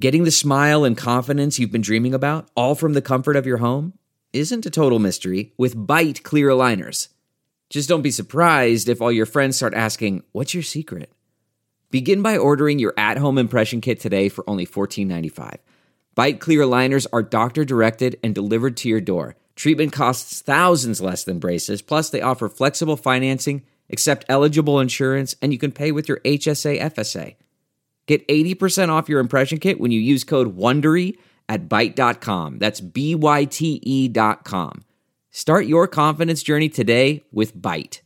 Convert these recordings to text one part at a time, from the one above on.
Getting the smile and confidence you've been dreaming about, all from the comfort of your home, isn't a total mystery with Byte clear aligners. Just don't be surprised if all your friends start asking, "What's your secret?" Begin by ordering your at-home impression kit today for only $14.95. Byte clear aligners are doctor-directed and delivered to your door. Treatment costs thousands less than braces, plus they offer flexible financing, accept eligible insurance, and you can pay with your HSA FSA. Get 80% off your impression kit when you use code WONDERY at Byte.com. That's BYTE.com. Start your confidence journey today with Byte.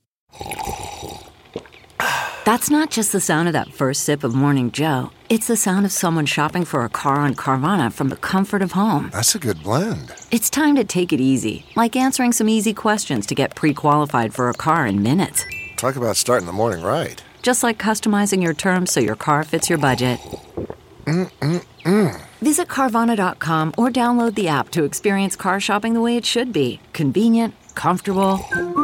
That's not just the sound of that first sip of Morning Joe. It's the sound of someone shopping for a car on Carvana from the comfort of home. That's a good blend. It's time to take it easy, like answering some easy questions to get pre-qualified for a car in minutes. Talk about starting the morning right. Just like customizing your terms so your car fits your budget. Visit Carvana.com or download the app to experience car shopping the way it should be. Convenient, comfortable.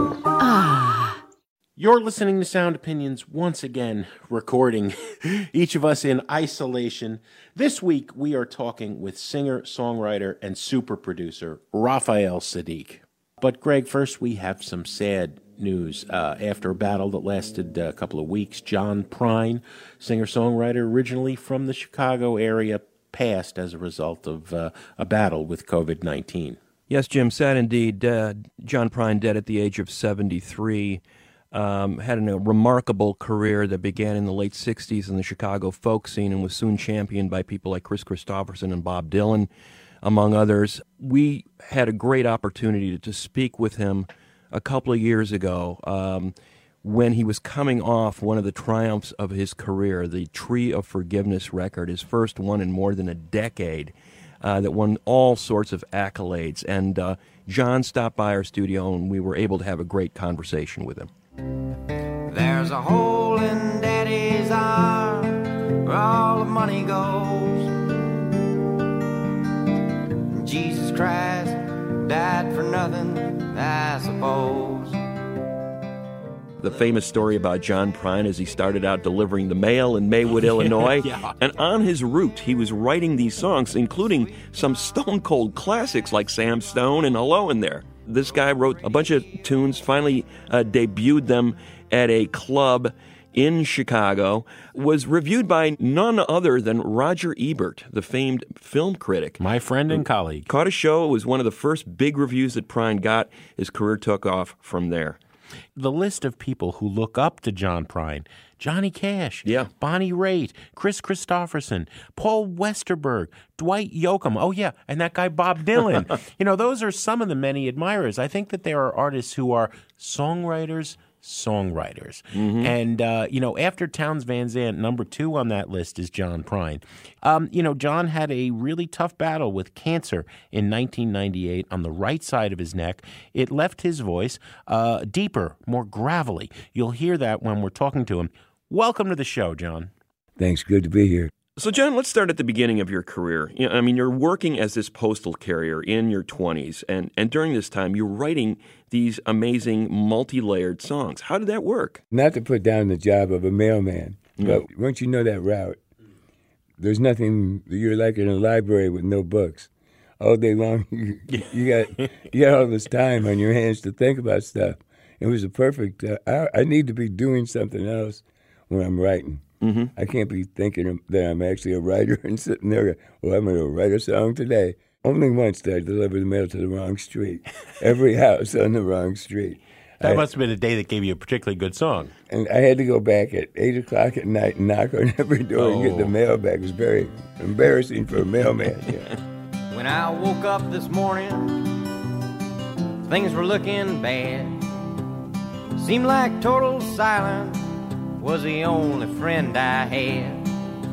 You're listening to Sound Opinions once again, recording each of us in isolation. This week, we are talking with singer, songwriter, and super producer Raphael Saadiq. But Greg, first we have some sad news. After a battle that lasted a couple of weeks, John Prine, singer-songwriter originally from the Chicago area, passed as a result of a battle with COVID-19. Yes, Jim, sad indeed. John Prine dead at the age of 73. Had a remarkable career that began in the late 60s in the Chicago folk scene and was soon championed by people like Kris Kristofferson and Bob Dylan, among others. We had a great opportunity to speak with him a couple of years ago when he was coming off one of the triumphs of his career, the Tree of Forgiveness record, his first one in more than a decade, that won all sorts of accolades. And John stopped by our studio, and we were able to have a great conversation with him. There's a hole in Daddy's arm where all the money goes. Jesus Christ died for nothing, I suppose. The famous story about John Prine is he started out delivering the mail in Maywood, Illinois, and on his route he was writing these songs, including some stone-cold classics like Sam Stone and Hello in there. This guy wrote a bunch of tunes, finally debuted them at a club in Chicago, was reviewed by none other than Roger Ebert, the famed film critic. My friend and colleague. Caught a show. It was one of the first big reviews that Prine got. His career took off from there. The list of people who look up to John Prine: Johnny Cash, Bonnie Raitt, Kris Kristofferson, Paul Westerberg, Dwight Yoakam. Oh, yeah, and that guy Bob Dylan. Those are some of the many admirers. I think that there are artists who are songwriters. Mm-hmm. And, after Townes Van Zandt, number 2 on that list is John Prine. John had a really tough battle with cancer in 1998 on the right side of his neck. It left his voice deeper, more gravelly. You'll hear that when we're talking to him. Welcome to the show, John. Thanks. Good to be here. So, John, let's start at the beginning of your career. You're working as this postal carrier in your 20s, and during this time, you're writing these amazing multi-layered songs. How did that work? Not to put down the job of a mailman, but once you know that route, there's nothing, you're like in a library with no books. All day long, you got all this time on your hands to think about stuff. It was a perfect, I need to be doing something else when I'm writing. Mm-hmm. I can't be thinking that I'm actually a writer and sitting there, well, I'm going to write a song today. Only once did I deliver the mail to the wrong street. Every house on the wrong street. That must have been a day that gave you a particularly good song. And I had to go back at 8 o'clock at night and knock on every door and get the mail back. It was very embarrassing for a mailman. Yeah. When I woke up this morning, things were looking bad. Seemed like total silence was the only friend I had.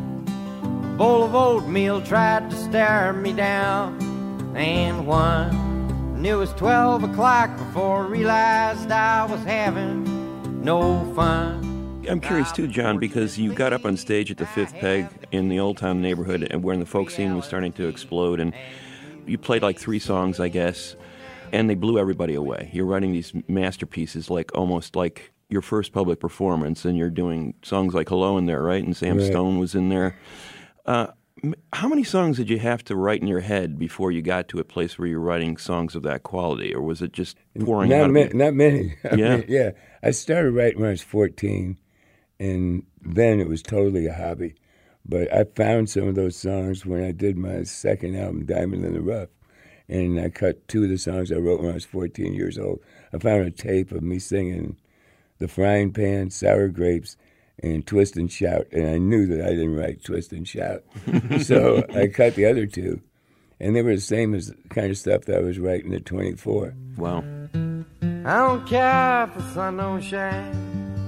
A bowl of oatmeal tried to stare me down, and one knew it was 12 o'clock before I realized I was having no fun. I'm curious too, John, because you got up on stage at the Fifth Peg in the Old Town neighborhood and when the folk scene was starting to explode, and you played like 3 songs, I guess, and they blew everybody away. You're writing these masterpieces almost like your first public performance, and you're doing songs like Hello in there, right? And Sam Stone was in there. How many songs did you have to write in your head before you got to a place where you're writing songs of that quality, or was it just pouring out? Not many. Yeah. I started writing when I was 14, and then it was totally a hobby. But I found some of those songs when I did my second album, Diamond in the Rough, and I cut 2 of the songs I wrote when I was 14 years old. I found a tape of me singing The Frying Pan, Sour Grapes, and Twist and Shout, and I knew that I didn't write Twist and Shout. So I cut the other 2, and they were the same as the kind of stuff that I was writing at 24. Wow. I don't care if the sun don't shine,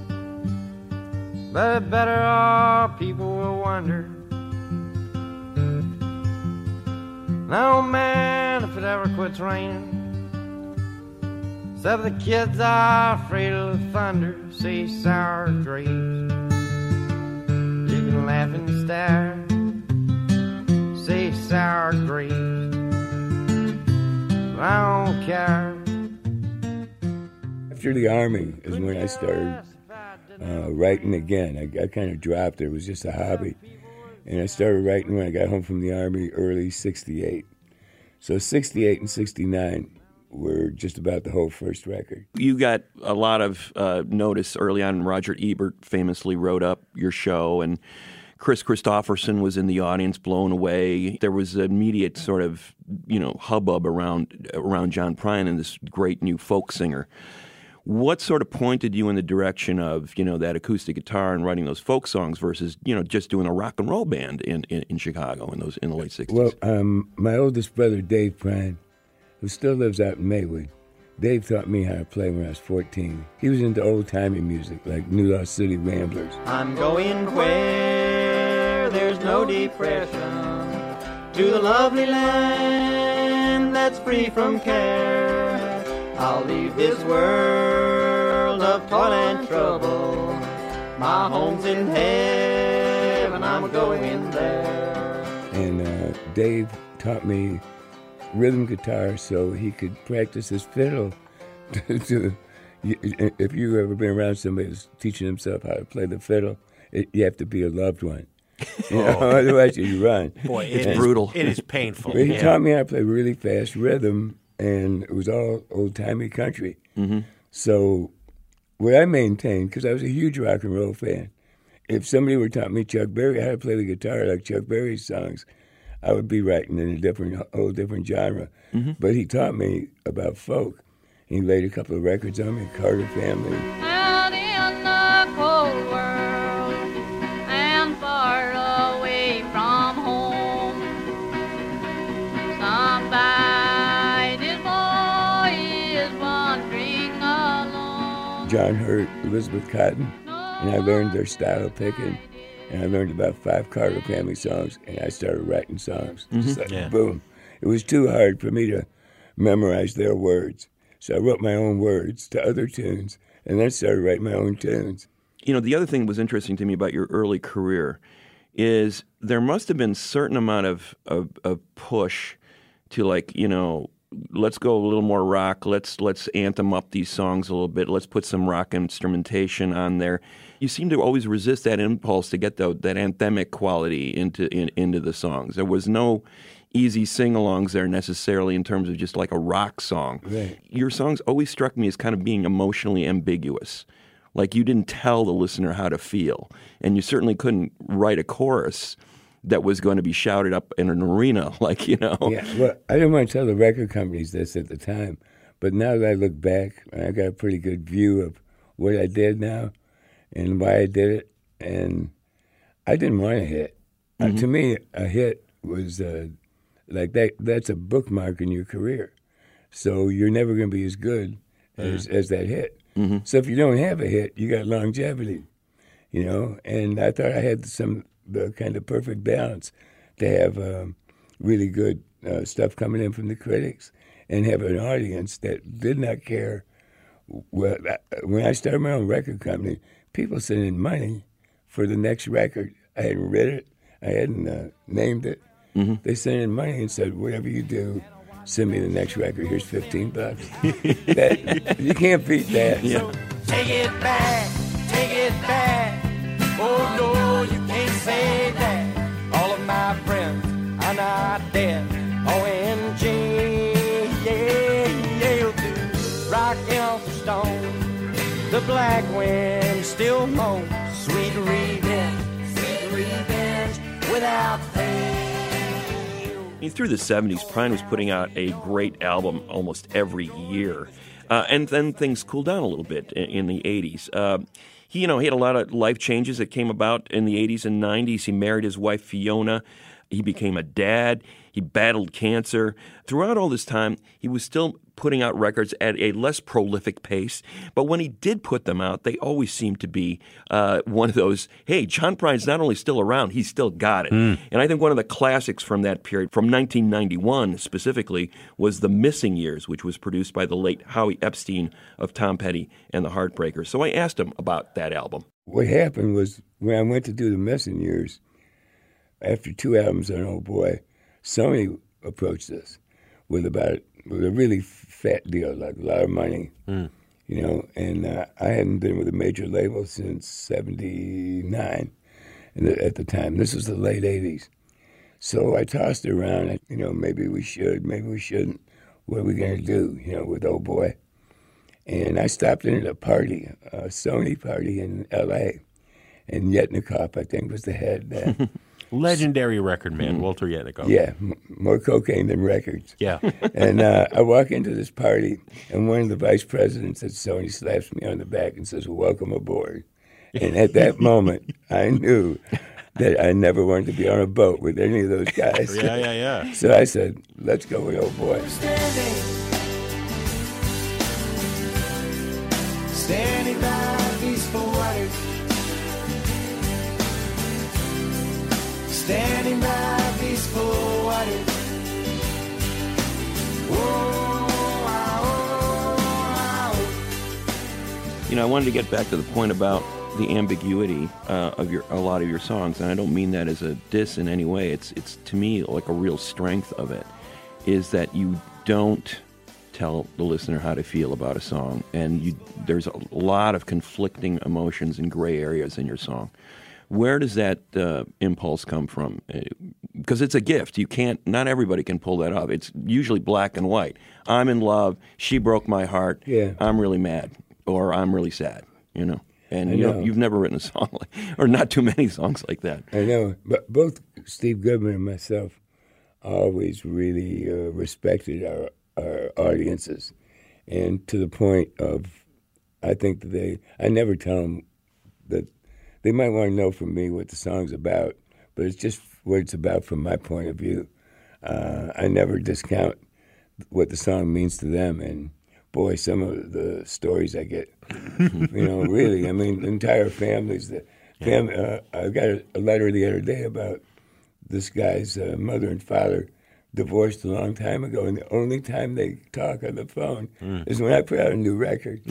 but better off people will wonder. No man, if it ever quits raining, except the kids are afraid of the thunder. Say sour grapes, you can laugh and stare. Say sour grapes, but I don't care. After the Army is when I started writing again. I kind of dropped it. It was just a hobby. And I started writing when I got home from the Army early 68. So 68 and 69 were just about the whole first record. You got a lot of notice early on. Roger Ebert famously wrote up your show, and Chris Christopherson was in the audience, blown away. There was an immediate sort of, hubbub around John Prine and this great new folk singer. What sort of pointed you in the direction of, that acoustic guitar and writing those folk songs versus, just doing a rock and roll band in Chicago in the late 60s? Well, my oldest brother, Dave Prine, who still lives out in Maywood, Dave taught me how to play when I was 14. He was into old-timey music, like New Lost City Ramblers. I'm going where there's no depression, to the lovely land that's free from care. I'll leave this world of toil and trouble. My home's in heaven, I'm going there. And Dave taught me rhythm guitar so he could practice his fiddle. If you've ever been around somebody who's teaching himself how to play the fiddle, you have to be a loved one. Otherwise you run. Boy, it's brutal. It is painful. But he taught me how to play really fast rhythm, and it was all old-timey country. Mm-hmm. So what I maintained, because I was a huge rock and roll fan, if somebody were taught me Chuck Berry how to play the guitar like Chuck Berry's songs, I would be writing in a whole different genre. Mm-hmm. But he taught me about folk. He laid a couple of records on me, Carter Family. Out in the cold world and far away from home, somebody's boy is wandering alone. John Hurt, Elizabeth Cotton, and I learned their style of picking. And I learned about 5 Carter Family songs, and I started writing songs. Just like boom. It was too hard for me to memorize their words. So I wrote my own words to other tunes, and then started writing my own tunes. The other thing that was interesting to me about your early career is there must have been a certain amount of push to, let's go a little more rock. Let's anthem up these songs a little bit. Let's put some rock instrumentation on there. You seem to always resist that impulse to get that anthemic quality into the songs. There was no easy sing-alongs there necessarily in terms of just like a rock song. Right. Your songs always struck me as kind of being emotionally ambiguous. Like you didn't tell the listener how to feel. And you certainly couldn't write a chorus that was going to be shouted up in an arena, Yeah, well, I didn't want to tell the record companies this at the time. But now that I look back, I got a pretty good view of what I did now and why I did it. And I didn't want a hit. Mm-hmm. To me, a hit was like that's a bookmark in your career. So you're never going to be as good as that hit. Mm-hmm. So if you don't have a hit, you got longevity, And I thought I had the kind of perfect balance to have really good stuff coming in from the critics and have an audience that did not care. Well, when I started my own record company, people sent in money for the next record. I hadn't read it. I hadn't named it. Mm-hmm. They sent in money and said, whatever you do, send me the next record. Here's $15. You can't beat that. Yeah. So take it back, take it back. Oh, no, you can't say that. All of my friends I'm not dead. OMG, yeah, do rock off the stone. The black wind still moans. Sweet revenge without pain. Through the 70s, Prine was putting out a great album almost every year. And then things cooled down a little bit in the 80s. He had a lot of life changes that came about in the 80s and 90s. He married his wife, Fiona. He became a dad. He battled cancer. Throughout all this time, he was still putting out records at a less prolific pace. But when he did put them out, they always seemed to be one of those, hey, John Prine's not only still around, he's still got it. And I think one of the classics from that period, from 1991 specifically, was The Missing Years, which was produced by the late Howie Epstein of Tom Petty and the Heartbreakers. So I asked him about that album. What happened was when I went to do The Missing Years, after 2 albums on Old Boy, Sony approached us with a really fat deal, like a lot of money, and I hadn't been with a major label since 79 at the time. This was the late 80s. So I tossed it around, maybe we should, maybe we shouldn't. What are we going to do, with Old Boy? And I stopped in at a party, a Sony party in L.A., and Yetnikoff, I think, was the head. Legendary record man, Walter Yetnikoff. Yeah, more cocaine than records. Yeah. And I walk into this party, and one of the vice presidents at Sony slaps me on the back and says, welcome aboard. And at that moment, I knew that I never wanted to be on a boat with any of those guys. Yeah. So I said, let's go with Old Boy. Standing by peaceful waters. Standing by peaceful waters. I wanted to get back to the point about the ambiguity of a lot of your songs, and I don't mean that as a diss in any way. It's to me like a real strength of it, is that you don't tell the listener how to feel about a song, and there's a lot of conflicting emotions and gray areas in your song. Where does that impulse come from? Because it's a gift. Not everybody can pull that off. It's usually black and white. I'm in love. She broke my heart. Yeah. I'm really mad, or I'm really sad. And I know. you've never written a song or not too many songs like that. I know, but both Steve Goodman and myself always really respected our audiences, and to the point of, I think that I never tell them that they might want to know from me what the song's about, but it's just what it's about from my point of view. I never discount what the song means to them, and boy, some of the stories I get, really, I mean, entire families. I got a letter the other day about this guy's mother and father divorced a long time ago, and the only time they talk on the phone is when I put out a new record.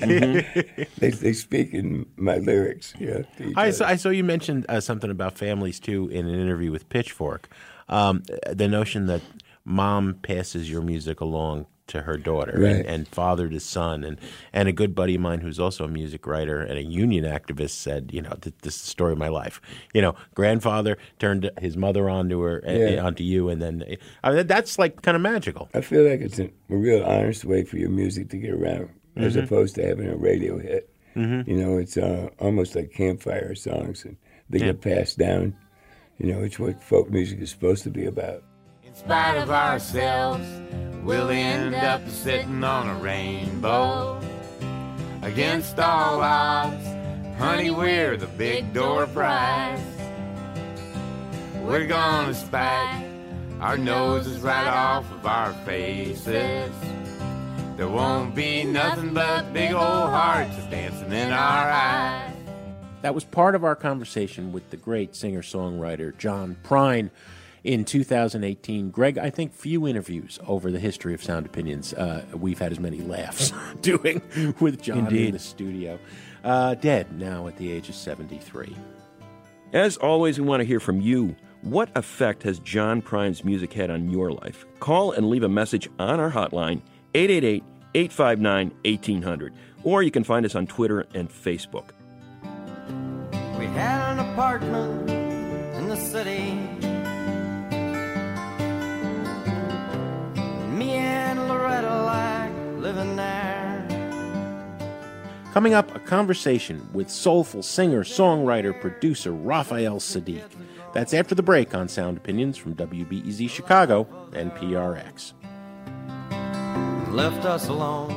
They speak in my lyrics. I saw you mentioned something about families, too, in an interview with Pitchfork. The notion that mom passes your music along to her daughter, right, and father to son. And a good buddy of mine who's also a music writer and a union activist said, this is the story of my life. Grandfather turned his mother onto you, and then that's like kind of magical. I feel like it's a real honest way for your music to get around, as opposed to having a radio hit. It's almost like campfire songs, and they get passed down. It's what folk music is supposed to be about. In spite of ourselves, we'll end up sitting on a rainbow. Against all odds, honey, we're the big door prize. We're gonna spike our noses right off of our faces. There won't be nothing but big old hearts dancing in our eyes. That was part of our conversation with the great singer-songwriter John Prine in 2018. Greg, I think few interviews over the history of Sound Opinions we've had as many laughs doing with John in the studio. Dead now at the age of 73. As always, we want to hear from you. What effect has John Prine's music had on your life? Call and leave a message on our hotline, 888-859-1800. Or you can find us on Twitter and Facebook. We had an apartment in the city. Coming up, a conversation with soulful singer, songwriter, producer Raphael Saadiq. That's after the break on Sound Opinions from WBEZ Chicago and PRX. Left us alone.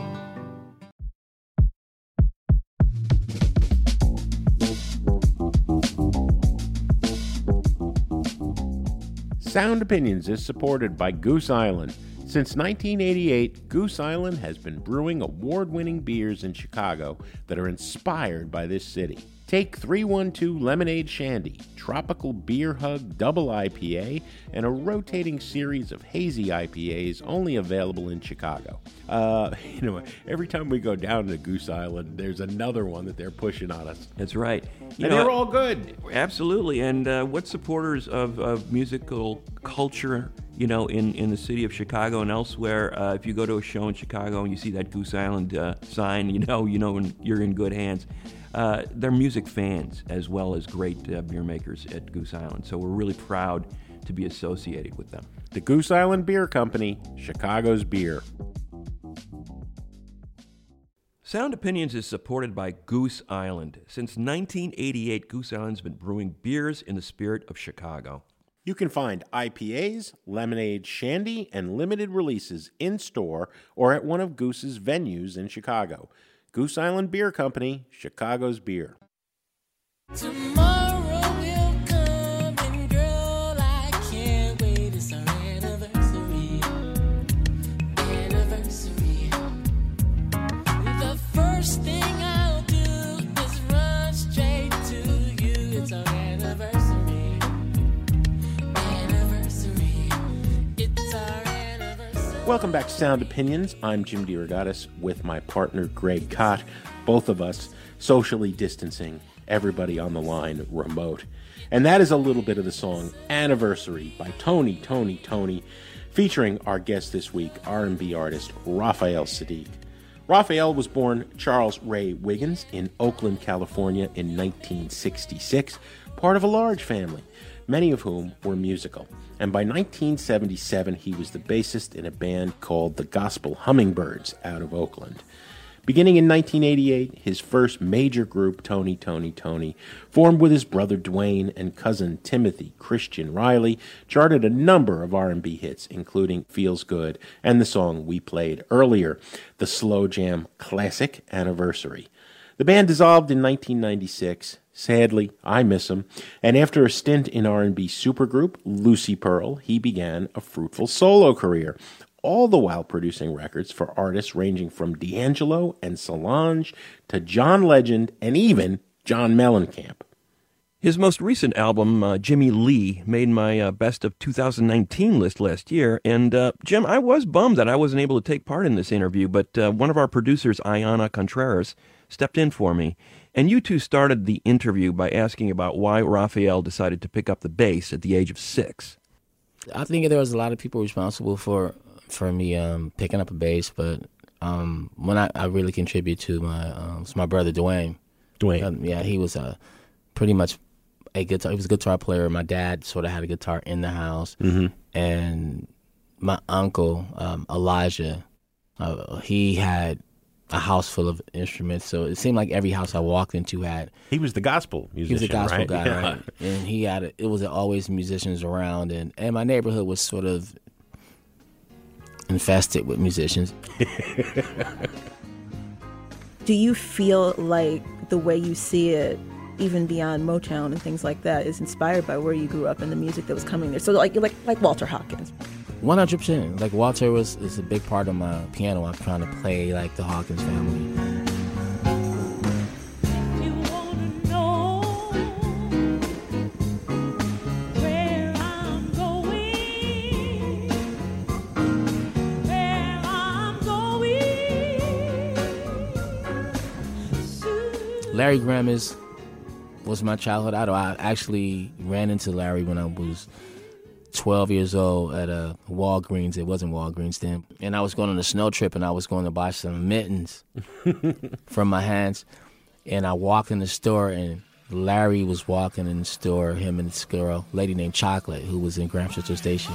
Sound Opinions is supported by Goose Island. Since 1988, Goose Island has been brewing award-winning beers in Chicago that are inspired by this city. Take 312 Lemonade Shandy, Tropical Beer Hug Double IPA, and a rotating series of hazy IPAs only available in Chicago. Every time we go down to Goose Island, there's another one that they're pushing on us. That's right. And they're all good. Absolutely. And what supporters of musical culture, in the city of Chicago and elsewhere, if you go to a show in Chicago and you see that Goose Island sign, you know you're in good hands. They're music fans as well as great beer makers at Goose Island. So we're really proud to be associated with them. The Goose Island Beer Company, Chicago's beer. Sound Opinions is supported by Goose Island. Since 1988, Goose Island's been brewing beers in the spirit of Chicago. You can find IPAs, lemonade, shandy, and limited releases in-store or at one of Goose's venues in Chicago. Goose Island Beer Company, Chicago's beer. Tomorrow will come and girl, I can't wait. It's our anniversary. The first thing I'll do is run straight to you. It's our anniversary. It's our anniversary. Welcome back to Sound Opinions. I'm Jim DeRogatis with my partner Greg Kot. Both of us socially distancing, everybody on the line remote. And that is a little bit of the song Anniversary by Tony, featuring our guest this week, R&B artist Raphael Saadiq. Raphael was born Charles Ray Wiggins in Oakland, California in 1966, part of a large family, many of whom were musical. And by 1977, he was the bassist in a band called the Gospel Hummingbirds out of Oakland. Beginning in 1988, his first major group, Tony, formed with his brother Dwayne and cousin Timothy Christian Riley, charted a number of R&B hits, including Feels Good and the song we played earlier, the slow jam classic Anniversary. The band dissolved in 1996. Sadly, I miss him. And after a stint in R&B supergroup Lucy Pearl, he began a fruitful solo career, all the while producing records for artists ranging from D'Angelo and Solange to John Legend and even John Mellencamp. His most recent album, Jimmy Lee, made my Best of 2019 list last year. And, Jim, I was bummed that I wasn't able to take part in this interview, but one of our producers, Ayana Contreras, stepped in for me. And you two started the interview by asking about why Raphael decided to pick up the bass at the age of 6. I think there was a lot of people responsible for me picking up a bass, but when I really contribute to my brother Dwayne. Dwayne. He was pretty much he was a guitar player. My dad sort of had a guitar in the house, and my uncle Elijah, he had a house full of instruments. So it seemed like every house I walked into had. He was the gospel musician. He was a gospel right? guy, Yeah. right? And he had it was always musicians around, and my neighborhood was sort of infested with musicians. Do you feel like the way you see it, even beyond Motown and things like that, is inspired by where you grew up and the music that was coming there? So like Walter Hawkins. 100%. Like Walter is a big part of my piano. I'm trying to play like the Hawkins family. Larry Graham was my childhood idol. I actually ran into Larry when I was 12 years old at a Walgreens. It wasn't Walgreens then. And I was going on a snow trip, and I was going to buy some mittens from my hands. And I walked in the store, and Larry was walking in the store, him and this girl, lady named Chocolate, who was in Grand Central Station.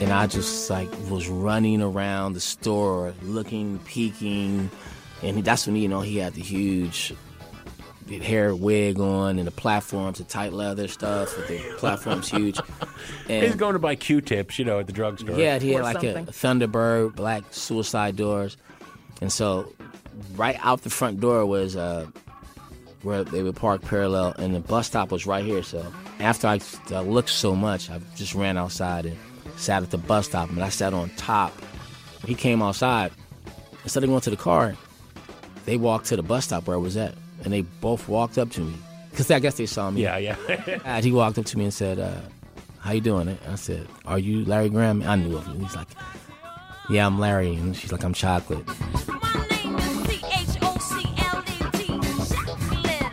And I just like was running around the store, looking, peeking, and that's when he had the huge hair wig on and the platforms, the tight leather stuff with the platforms huge. And he's going to buy Q-tips, at the drugstore. yeah, he had Or like something. a Thunderbird, black suicide doors, and so right out the front door was where they would park parallel, and the bus stop was right here. So after I looked so much, I just ran outside and sat at the bus stop, and I sat on top. He came outside. Instead of going to the car, they walked to the bus stop where I was at, and they both walked up to me because I guess they saw me. Yeah. And he walked up to me and said, "How you doing?" I said, "Are you Larry Graham?" I knew of him. He's like, "Yeah, I'm Larry," and she's like, "I'm Chocolate." My name is CHOCLET. Chocolate.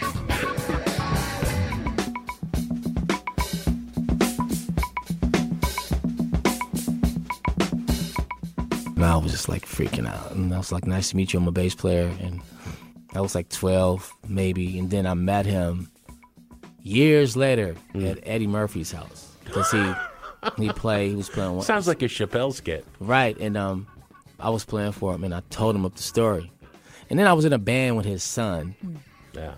And I was just like freaking out. And I was like, "Nice to meet you. I'm a bass player." And I was like 12 maybe. And then I met him years later at Eddie Murphy's house. Because he was playing one. Sounds like a Chappelle skit. Right. And I was playing for him and I told him up the story. And then I was in a band with his son. Yeah.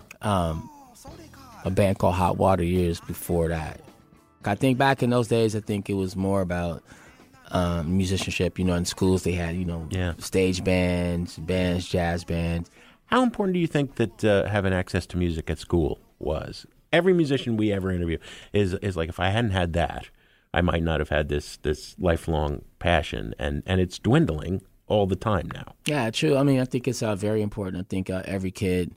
A band called Hot Water years before that. I think back in those days, I think it was more about musicianship. In schools they had, stage bands, jazz bands. How important do you think that having access to music at school was? Every musician we ever interview is like, if I hadn't had that, I might not have had this lifelong passion, and it's dwindling all the time now. Yeah, true. I mean, I think it's very important. I think every kid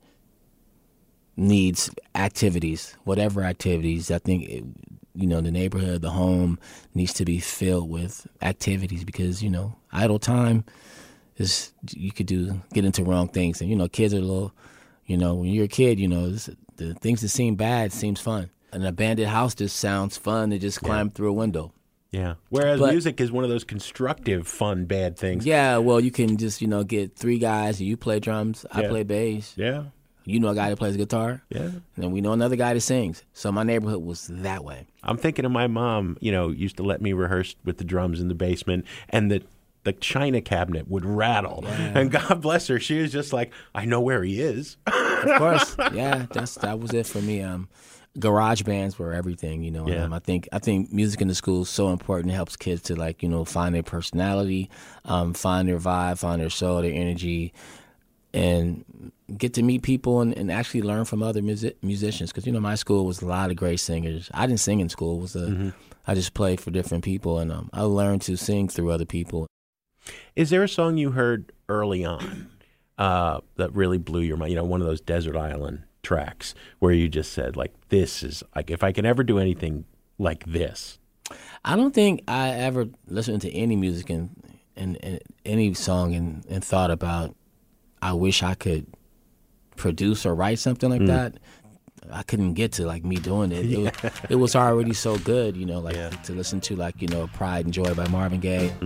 needs activities, whatever activities. I think, the neighborhood, the home needs to be filled with activities because, idle time is, you could get into wrong things. And, kids are a little, when you're a kid, the things that seem bad seems fun. An abandoned house just sounds fun to just climb through a window. Yeah. Whereas music is one of those constructive, fun, bad things. Yeah, well, you can just, get three guys. You play drums, I play bass. Yeah. You know a guy that plays guitar. Yeah. And then we know another guy that sings. So my neighborhood was that way. I'm thinking of my mom, used to let me rehearse with the drums in the basement, and the china cabinet would rattle. Yeah. And God bless her, she was just like, I know where he is. Of course. Yeah, that was it for me. Garage bands were everything, Yeah. I think music in the school is so important. It helps kids to find their personality, find their vibe, find their soul, their energy, and get to meet people and actually learn from other musicians. Because my school was a lot of great singers. I didn't sing in school. It was I just played for different people, and I learned to sing through other people. Is there a song you heard early on that really blew your mind? One of those Desert Island tracks where you just said, like, this is, like, if I can ever do anything like this. I don't think I ever listened to any music and any song and thought about, I wish I could produce or write something like that. I couldn't get to me doing it. It was already so good, to listen to Pride and Joy by Marvin Gaye.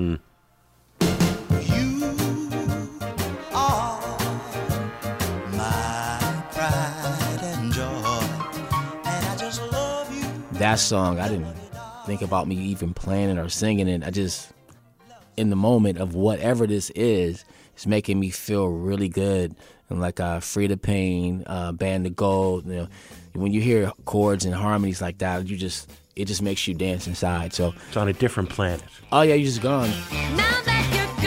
That song, I didn't think about me even playing it or singing it. I just, in the moment of whatever this is, it's making me feel really good. And Free the Pain, Band of Gold, when you hear chords and harmonies like that, it just makes you dance inside. So it's on a different planet. Oh yeah, you're just gone. Now that you're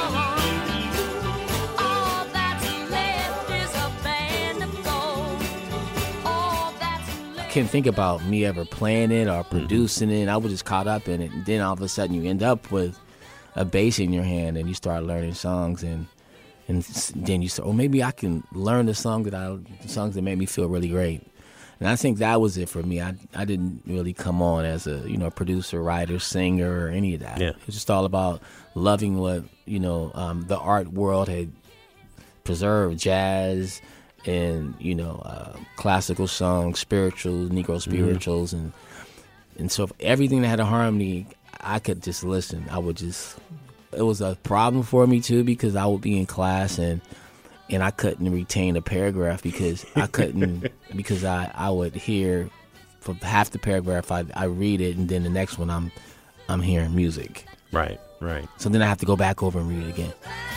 gone, all that's left is a band of gold. All that's left. I can't think about me ever playing it or producing it. I was just caught up in it. And then all of a sudden you end up with a bass in your hand and you start learning songs and then you say, oh, maybe I can learn the songs that made me feel really great. And I think that was it for me. I didn't really come on as a producer, writer, singer, or any of that. Yeah. It was just all about loving what the art world had preserved, jazz and classical songs, spirituals, Negro spirituals, and so everything that had a harmony, I could just listen. It was a problem for me too because I would be in class and I couldn't retain a paragraph because I couldn't because I would hear for half the paragraph I read it and then the next one I'm hearing music. Right. So then I have to go back over and read it again.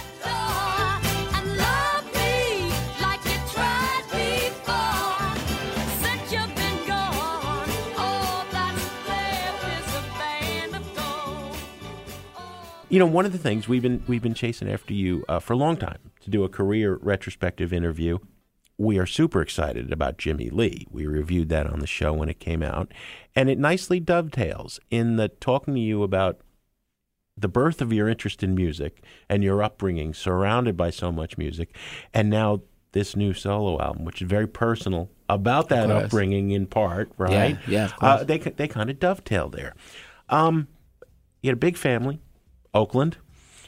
You know, one of the things we've been chasing after you for a long time to do a career retrospective interview. We are super excited about Jimmy Lee. We reviewed that on the show when it came out, and it nicely dovetails in the talking to you about the birth of your interest in music and your upbringing, surrounded by so much music, and now this new solo album, which is very personal about that upbringing in part, right? Yeah, of course. They kind of dovetail there. You had a big family. Oakland,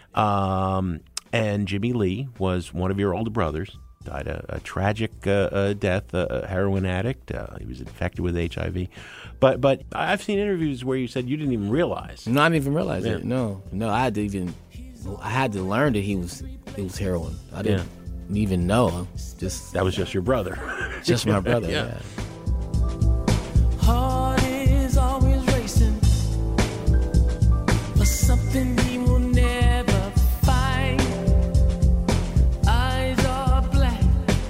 and Jimmy Lee was one of your older brothers, died a tragic death, a heroin addict. He was infected with HIV. But I've seen interviews where you said you didn't even realize. No, I didn't even realize it. No, I had to learn that it was heroin. I didn't even know. That was just your brother. Just my brother, yeah. Heart is always racing for something he will never find. Eyes are black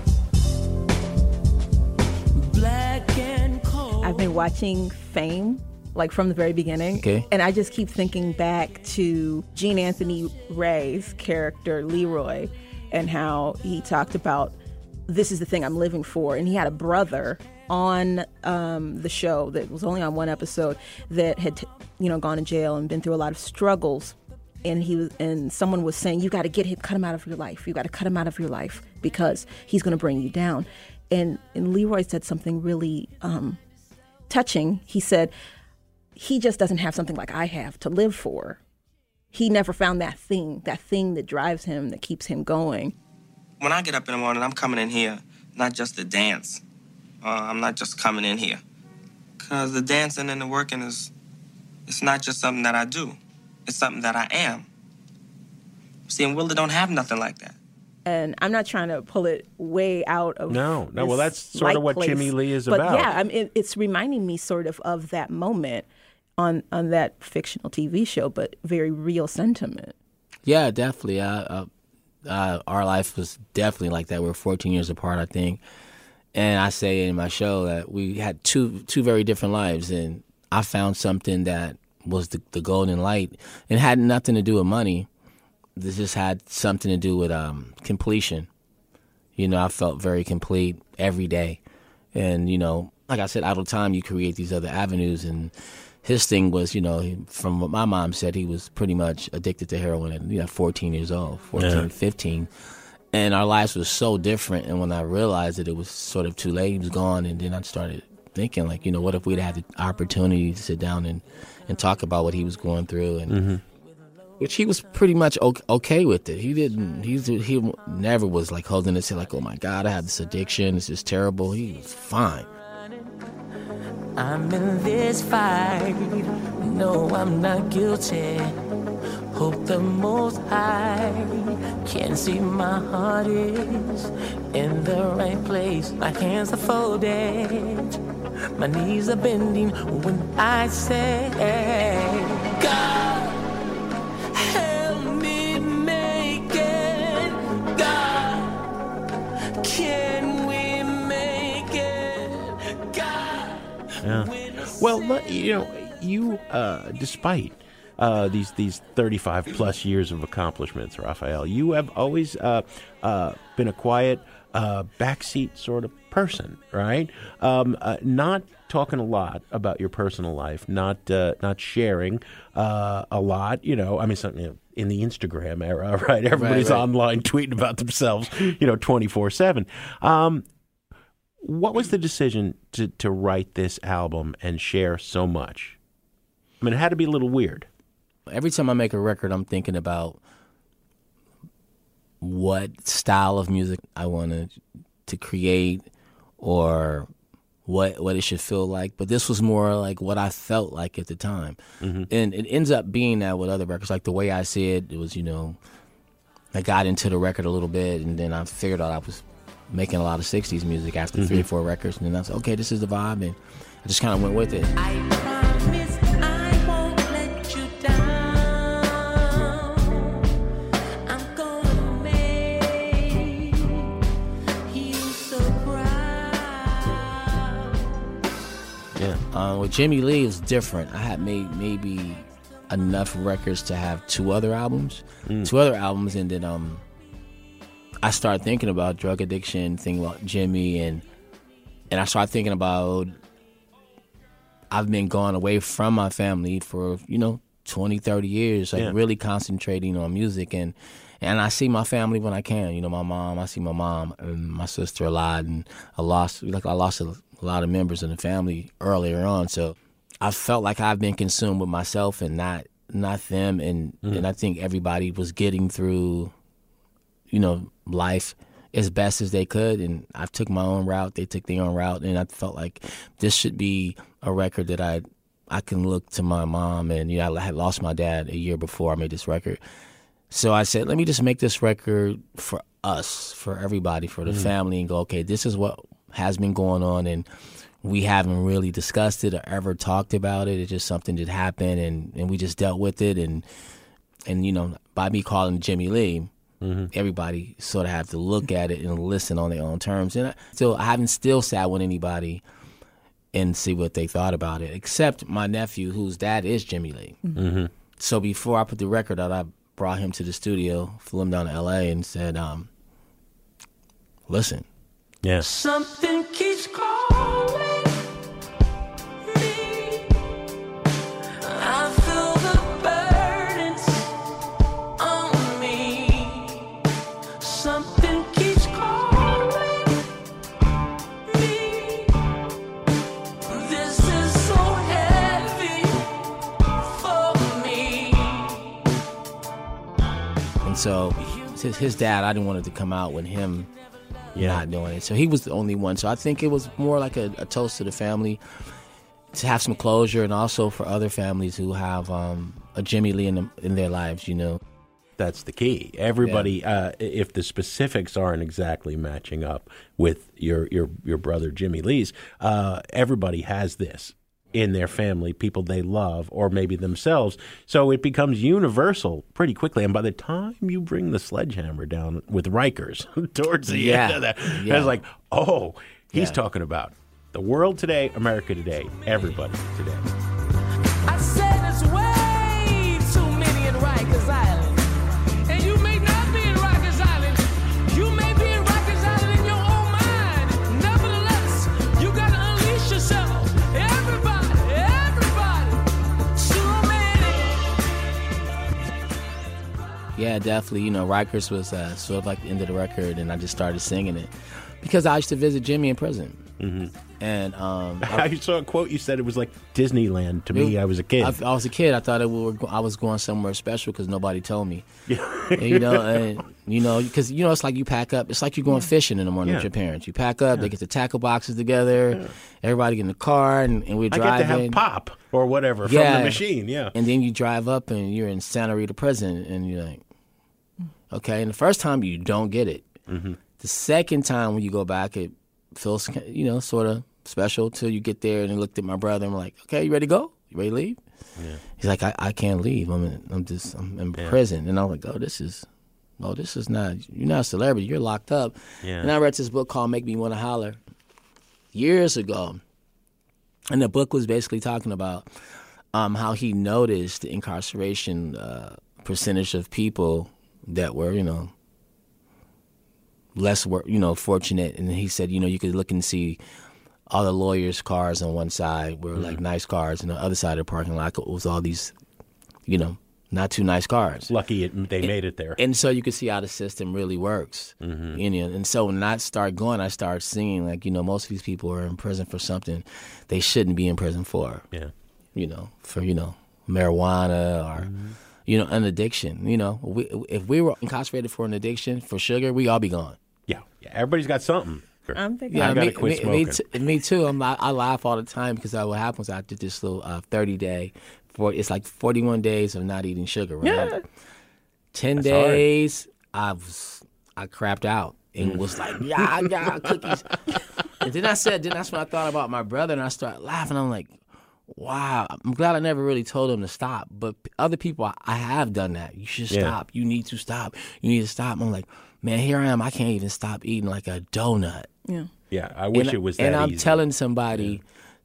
and cold. I've been watching Fame, like from the very beginning. Okay. And I just keep thinking back to Gene Anthony Ray's character, Leroy, and how he talked about, this is the thing I'm living for. And he had a brother on the show that was only on one episode that had gone to jail and been through a lot of struggles, and someone was saying, you got to cut him out of your life. You got to cut him out of your life because he's going to bring you down. And Leroy said something really touching. He said he just doesn't have something like I have to live for. He never found that thing that drives him, that keeps him going. When I get up in the morning, I'm coming in here not just to dance. I'm not just coming in here. Because the dancing and the working it's not just something that I do. It's something that I am. See, and Wilder don't have nothing like that. And I'm not trying to pull it way out of No. Well, that's sort of what place. Jimmy Lee is but about. But yeah, I mean, it's reminding me sort of that moment on that fictional TV show, but very real sentiment. Yeah, definitely. Our life was definitely like that. We're 14 years apart, I think. And I say in my show that we had two very different lives, and I found something that was the golden light. It had nothing to do with money. This just had something to do with completion. I felt very complete every day. And, like I said, out of time, you create these other avenues. And his thing was, from what my mom said, he was pretty much addicted to heroin at 14 years old, 15. And our lives were so different. And when I realized that it was sort of too late, he was gone. And then I started thinking, what if we'd had the opportunity to sit down and talk about what he was going through, and which he was pretty much okay with it. He never was like holding his head like, oh my God, I have this addiction, it's just terrible. He was fine. I'm in this fight. No, I'm not guilty. Hope the Most High can see my heart is in the right place. My hands are folded. My knees are bending when I say, God, help me make it. God, can we make it? God. Yeah. Well, you despite these 35 plus years of accomplishments, Raphael, you have always been a quiet, backseat sort of person, right? Not talking a lot about your personal life, not sharing a lot. Something in the Instagram era, right? Everybody's right. online tweeting about themselves, 24/7. What was the decision to write this album and share so much? I mean, it had to be a little weird. Every time I make a record, I'm thinking about what style of music I want to create, or what it should feel like. But this was more like what I felt like at the time. Mm-hmm. And it ends up being that with other records. Like The Way I See It, it was, I got into the record a little bit, and then I figured out I was making a lot of 60s music after 3 or 4 records. And then I was okay, this is the vibe, and I just kind of went with it. I promise I won't let you down. With Jimmy Lee, it was different. I had made maybe enough records to have 2 other albums. 2 other albums, and then I started thinking about drug addiction, thinking about Jimmy, and I started thinking about I've been gone away from my family for, 20, 30 years, really concentrating on music, and I see my family when I can. My mom, I see my mom and my sister a lot, and I lost a lot of members of the family earlier on, so I felt like I've been consumed with myself and not them, and I think everybody was getting through, life as best as they could, and I took my own route, they took their own route, and I felt like this should be a record that I can look to my mom, and I had lost my dad a year before I made this record. So I said, let me just make this record for us, for everybody, for the family, and go, okay, this is what has been going on, and we haven't really discussed it or ever talked about it. It's just something that happened, and we just dealt with it, and by me calling Jimmy Lee, everybody sort of have to look at it and listen on their own terms. And I haven't still sat with anybody and see what they thought about it, except my nephew, whose dad is Jimmy Lee. So before I put the record out, I brought him to the studio, flew him down to L.A. and said, listen. Yeah. Something keeps calling me. I feel the burdens on me. Something keeps calling me. This is so heavy for me. And so his dad, I didn't want it to come out with him not doing it. So he was the only one. So I think it was more like a toast to the family to have some closure, and also for other families who have a Jimmy Lee in their lives, That's the key. Everybody, if the specifics aren't exactly matching up with your brother Jimmy Lee's, everybody has this in their family, people they love, or maybe themselves. So it becomes universal pretty quickly. And by the time you bring the sledgehammer down with Rikers towards the end of that, it's like, oh, he's talking about the world today, America today, everybody today. I said there's way too many in Rikers Island. And you may not be in Rikers Island. You may be in Rikers Island in your own mind. Nevertheless, you got to unleash yourself. Everybody, too many. Yeah, definitely. Rikers was sort of like the end of the record, and I just started singing it because I used to visit Jimmy in prison. And I saw a quote. You said it was like Disneyland to me. I was a kid. I was a kid. I thought I was going somewhere special because nobody told me. And, because it's like you pack up. It's like you're going fishing in the morning with your parents. You pack up. They get the tackle boxes together. Everybody get in the car, and we drive. I get to have pop or whatever from the machine. Yeah. And then you drive up, and you're in Santa Rita prison, and you're like, okay. And the first time you don't get it. The second time when you go back, it feels, sort of special till you get there. And I looked at my brother and I'm like, okay, you ready to go? You ready to leave? Yeah. He's like, I can't leave. I'm in prison. And I'm like, this is not, you're not a celebrity. You're locked up. Yeah. And I read this book called Make Me Want to Holler years ago. And the book was basically talking about how he noticed the incarceration percentage of people that were, less fortunate, and he said, you could look and see all the lawyers' cars on one side were like nice cars, and the other side of the parking lot was all these, not too nice cars. Lucky they made it there. And so you could see how the system really works. And so when I started going, I started seeing most of these people are in prison for something they shouldn't be in prison for. Yeah. For marijuana or. An addiction. If we were incarcerated for an addiction, for sugar, we all be gone. Yeah. Everybody's got something. I'm thinking. I gotta quit smoking. Me too. I laugh all the time because what happens, I did this little 30-day, it's like 41 days of not eating sugar, right? Yeah. 10 days, I crapped out and was like, cookies. And then that's when I thought about my brother, and I started laughing. I'm like, wow, I'm glad I never really told him to stop. But other people, I have done that. You should stop. You need to stop. You need to stop. I'm like, man, here I am. I can't even stop eating like a donut. Yeah. Yeah, I wish it was that easy. And I'm easy. telling somebody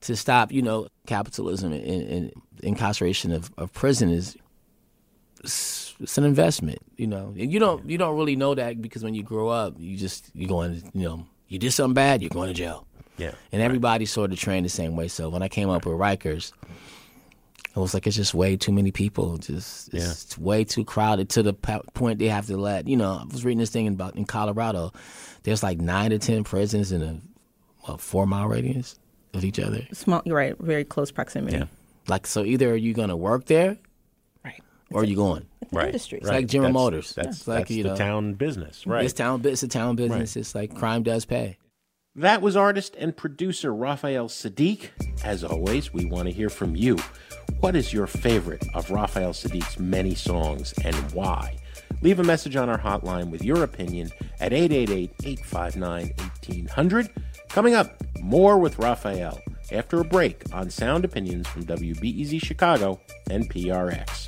to stop, capitalism and incarceration of prisoners. It's an investment, And you don't really know that because when you grow up, you're going, you did something bad, you're going to jail. Yeah. And everybody's sort of trained the same way. So when I came up with Rikers, I was like, it's just way too many people. It's way too crowded to the point they have to let. I was reading this thing in Colorado. There's like 9 to 10 prisons in a 4-mile radius of each other. Small, you're right. Very close proximity. Yeah. Like, so either are you going to work there, right, or are you going? It's an industry. It's like General Motors. That's like the town business, right? It's a town business. Right. It's like crime does pay. That was artist and producer Raphael Saadiq. As always, we want to hear from you. What is your favorite of Raphael Saadiq's many songs and why? Leave a message on our hotline with your opinion at 888-859-1800. Coming up, more with Raphael after a break on Sound Opinions from WBEZ Chicago and PRX.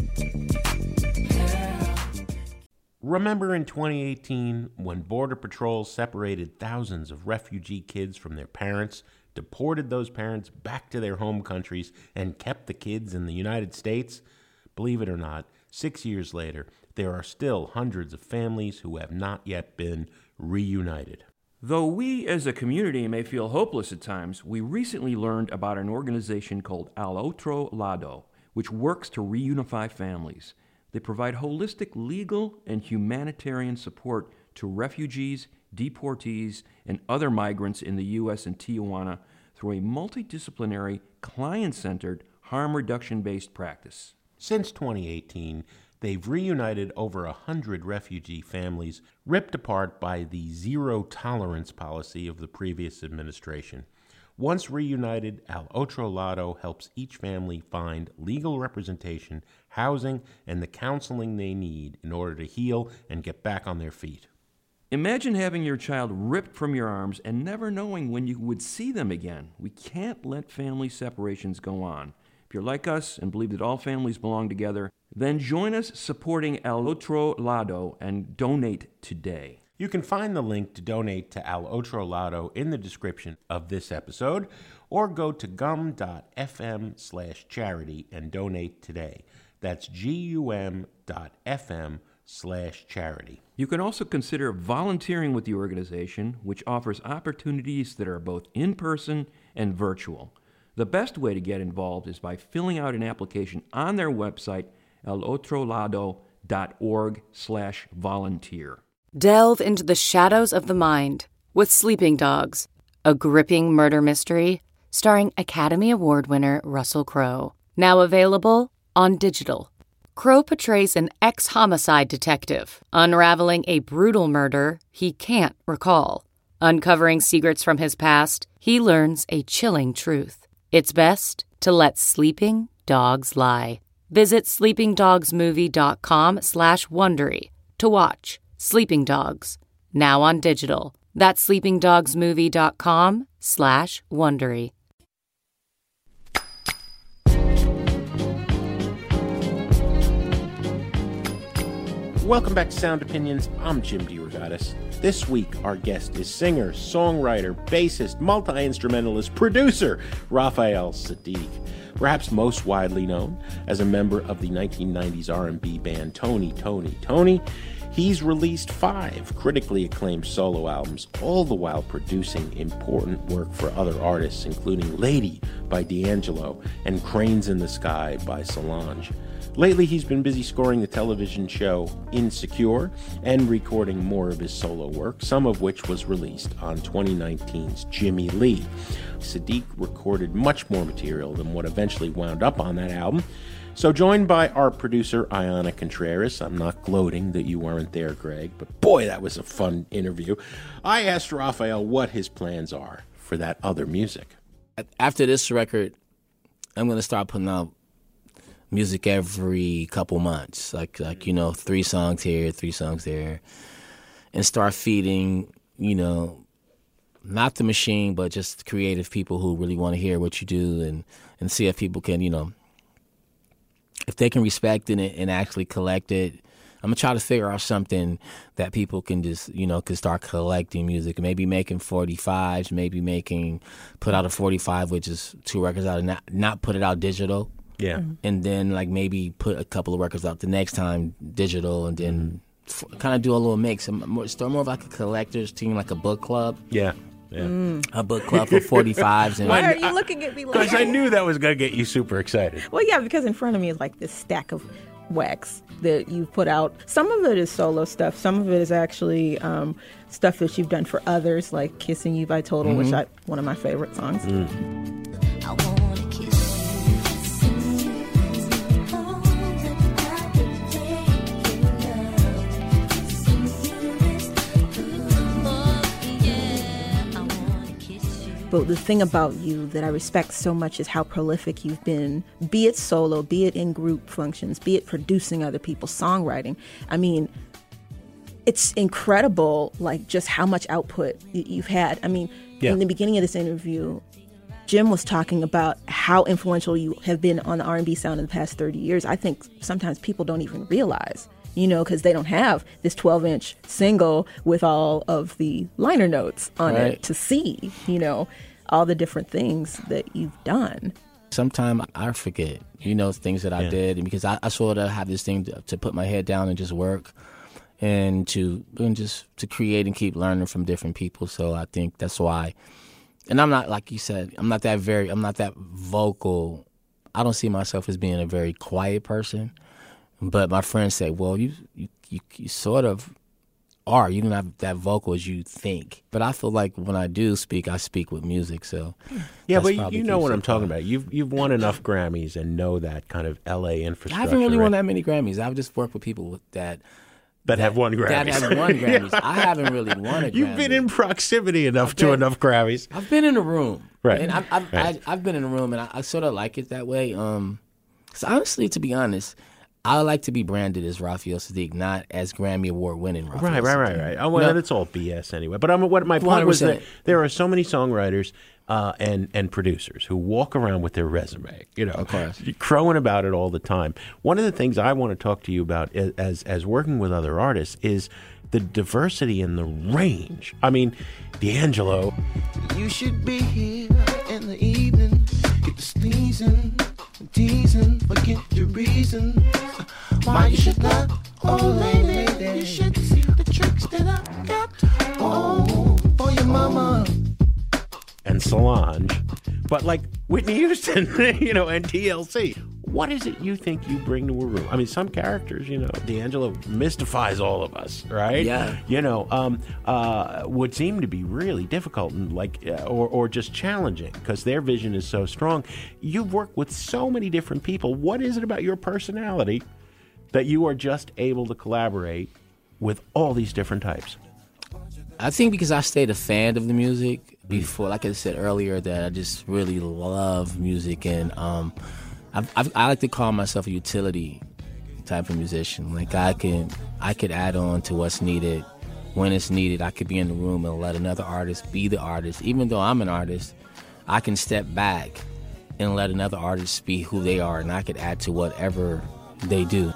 Remember in 2018 when Border Patrol separated thousands of refugee kids from their parents, deported those parents back to their home countries, and kept the kids in the United States? Believe it or not, 6 years later, there are still hundreds of families who have not yet been reunited. Though we as a community may feel hopeless at times, we recently learned about an organization called Al Otro Lado, which works to reunify families. They provide holistic legal and humanitarian support to refugees, deportees, and other migrants in the U.S. and Tijuana through a multidisciplinary, client-centered, harm reduction-based practice. Since 2018, they've reunited over 100 refugee families ripped apart by the zero-tolerance policy of the previous administration. Once reunited, Al Otro Lado helps each family find legal representation, housing, and the counseling they need in order to heal and get back on their feet. Imagine having your child ripped from your arms and never knowing when you would see them again. We can't let family separations go on. If you're like us and believe that all families belong together, then join us supporting Al Otro Lado and donate today. You can find the link to donate to Al Otro Lado in the description of this episode, or go to gum.fm/charity and donate today. That's gum.fm/charity. You can also consider volunteering with the organization, which offers opportunities that are both in-person and virtual. The best way to get involved is by filling out an application on their website, alotrolado.org/volunteer. Delve into the shadows of the mind with Sleeping Dogs, a gripping murder mystery starring Academy Award winner Russell Crowe. Now available on digital. Crowe portrays an ex-homicide detective unraveling a brutal murder he can't recall. Uncovering secrets from his past, he learns a chilling truth. It's best to let sleeping dogs lie. Visit sleepingdogsmovie.com/Wondery to watch Sleeping Dogs, now on digital. That's sleepingdogsmovie.com/Wondery. Welcome back to Sound Opinions. I'm Jim DeRogatis. This week, our guest is singer, songwriter, bassist, multi-instrumentalist, producer, Raphael Saadiq. Perhaps most widely known as a member of the 1990s R&B band Tony, he's released 5 critically acclaimed solo albums, all the while producing important work for other artists, including Lady by D'Angelo and Cranes in the Sky by Solange. Lately, he's been busy scoring the television show Insecure and recording more of his solo work, some of which was released on 2019's Jimmy Lee. Saadiq recorded much more material than what eventually wound up on that album. So joined by our producer, Ayana Contreras, I'm not gloating that you weren't there, Greg, but boy, that was a fun interview. I asked Raphael what his plans are for that other music. After this record, I'm going to start putting out music every couple months, like 3 songs here, 3 songs there, and start feeding, not the machine, but just creative people who really want to hear what you do and see if people can, if they can respect it and actually collect it, I'm gonna try to figure out something that people can just, can start collecting music. Maybe making 45s, maybe put out a 45 with just 2 records out and not put it out digital. Yeah. And then like maybe put a couple of records out the next time digital, and then kind of do a little mix. Start more of like a collector's team, like a book club. Yeah. A book club for 45s. Why are you looking at me like Because I knew that was going to get you super excited. Well, yeah, because in front of me is like this stack of wax that you've put out. Some of it is solo stuff. Some of it is actually stuff that you've done for others, like Kissing You by Total, which is one of my favorite songs. I wanna kiss But the thing about you that I respect so much is how prolific you've been, be it solo, be it in group functions, be it producing other people's songwriting. I mean, it's incredible, like, just how much output you've had. I mean, in the beginning of this interview, Jim was talking about how influential you have been on the R&B sound in the past 30 years. I think sometimes people don't even realize, because they don't have this 12-inch single with all of the liner notes on it to see, all the different things that you've done. Sometimes I forget, things that I did, and because I sort of have this thing to put my head down and just work and to create and keep learning from different people. So I think that's why. And I'm not, like you said, I'm not that vocal. I don't see myself as being a very quiet person. But my friends say, well, you sort of are. You're not that vocal as you think. But I feel like when I do speak, I speak with music. So yeah, but you know what I'm talking about. You've won enough Grammys and know that kind of L.A. infrastructure. I haven't really won that many Grammys. I've just worked with people that have won Grammys. That have won Grammys. I haven't really won a Grammy. You've been in proximity enough to enough Grammys. I've been in the room. Right. And I've been in the room, and I sort of like it that way. 'Cause honestly, to be honest, I like to be branded as Raphael Saadiq, not as Grammy Award winning Raphael Saadiq. Right. Oh, well, it's all BS anyway. But what my point was that there are so many songwriters and producers who walk around with their resume, crowing about it all the time. One of the things I want to talk to you about as working with other artists is the diversity and the range. I mean, D'Angelo. You should be here in the evening, get the sneezing, teasing, forget your reason. Why you should not, oh lady, you should see the tricks that I got, oh, for your mama. And Solange, but like Whitney Houston, and TLC. What is it you think you bring to a room? I mean, some characters, D'Angelo mystifies all of us, right? Yeah. Would seem to be really difficult and or just challenging because their vision is so strong. You've worked with so many different people. What is it about your personality that you are just able to collaborate with all these different types? I think because I stayed a fan of the music before, like I said earlier, that I just really love music, and I like to call myself a utility type of musician. Like I could add on to what's needed when it's needed. I could be in the room and let another artist be the artist. Even though I'm an artist, I can step back and let another artist be who they are, and I could add to whatever they do.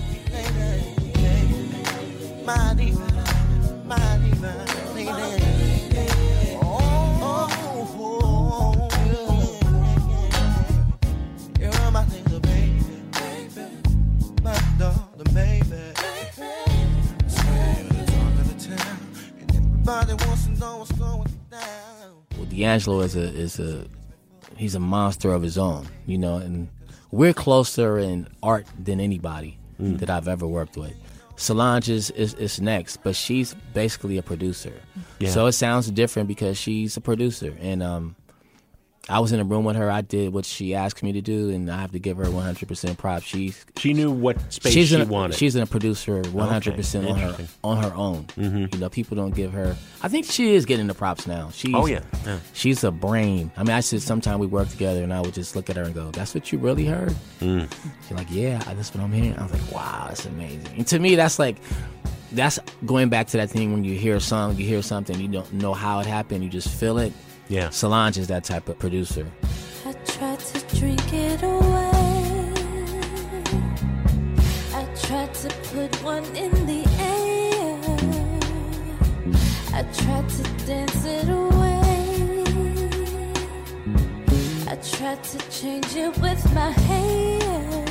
Well, D'Angelo he's a monster of his own, and we're closer in art than anybody that I've ever worked with. Solange is next, but she's basically a producer. Yeah. So it sounds different because she's a producer. And I was in a room with her. I did what she asked me to do, and I have to give her 100% props. She knew what space she wanted. She's a producer 100% on her own. Mm-hmm. People don't give her. I think she is getting the props now. She's a brain. I mean, sometimes we work together, and I would just look at her and go, "That's what you really heard?" She's like, "Yeah, that's what I'm hearing." I was like, "Wow, that's amazing." And to me, that's going back to that thing when you hear a song, you hear something, you don't know how it happened, you just feel it. Yeah. Solange is that type of producer. I tried to drink it away. I tried to to put one in the air. I tried to dance it away. I tried to change it with my hair.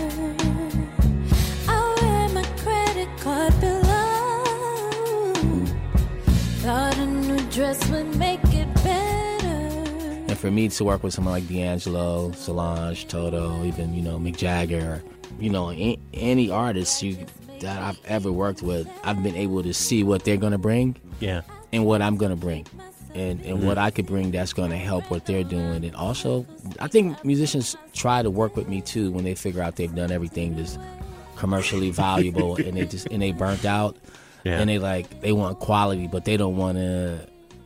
I wear my credit card below. Thought a new dress would make it better. And for me to work with someone like D'Angelo, Solange, Toto, even, Mick Jagger, any artist that I've ever worked with, I've been able to see what they're going to bring and what I'm going to bring. And what I could bring that's going to help what they're doing. And also, I think musicians try to work with me, too, when they figure out they've done everything that's commercially valuable and they burnt out. Yeah. And they want quality, but they don't want to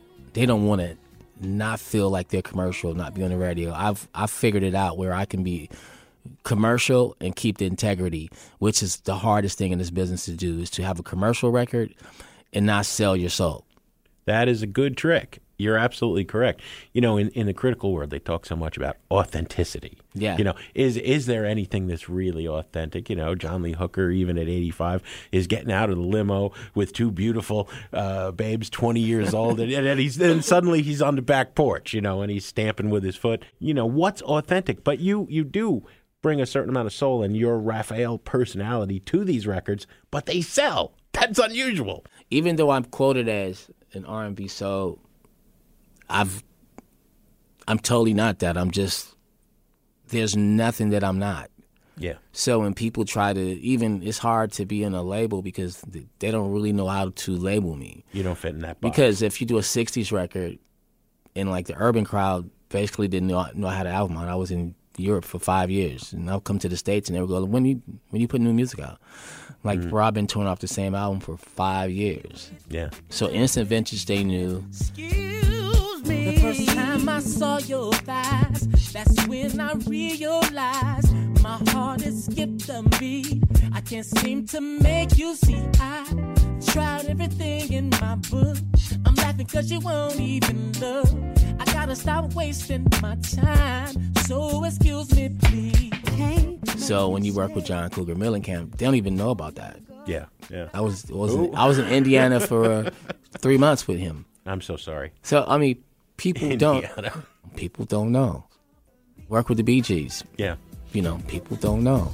not feel like they're commercial, not be on the radio. I've figured it out where I can be commercial and keep the integrity, which is the hardest thing in this business to do, is to have a commercial record and not sell your soul. That is a good trick. You're absolutely correct. In the critical world, they talk so much about authenticity. Yeah. Is there anything that's really authentic? John Lee Hooker, even at 85, is getting out of the limo with two beautiful babes, 20 years old, and then suddenly he's on the back porch, and he's stamping with his foot. What's authentic? But you do bring a certain amount of soul and your Raphael personality to these records, but they sell. That's unusual. Even though I'm quoted as an R&B soul, I'm totally not that. There's nothing that I'm not. Yeah. So when people try to, it's hard to be in a label because they don't really know how to label me. You don't fit in that box. Because if you do a 60s record and the urban crowd basically didn't know I had an album out. I was in Europe for 5 years, and I'll come to the States and they would go, when you put new music out? Bro, I've been touring off the same album for 5 years. Yeah. So Instant Vintage, they knew. The first time I saw your thighs, that's when I realized my heart has skipped a beat. I can't seem to make you see. I tried everything in my book. I'm laughing cause you won't even look. I gotta stop wasting my time, so excuse me please. So when you work with John Cougar Mellencamp, they don't even know about that. Yeah. I was in Indiana for 3 months with him. I'm so sorry. So people don't know. Work with the Bee Gees. Yeah. People don't know.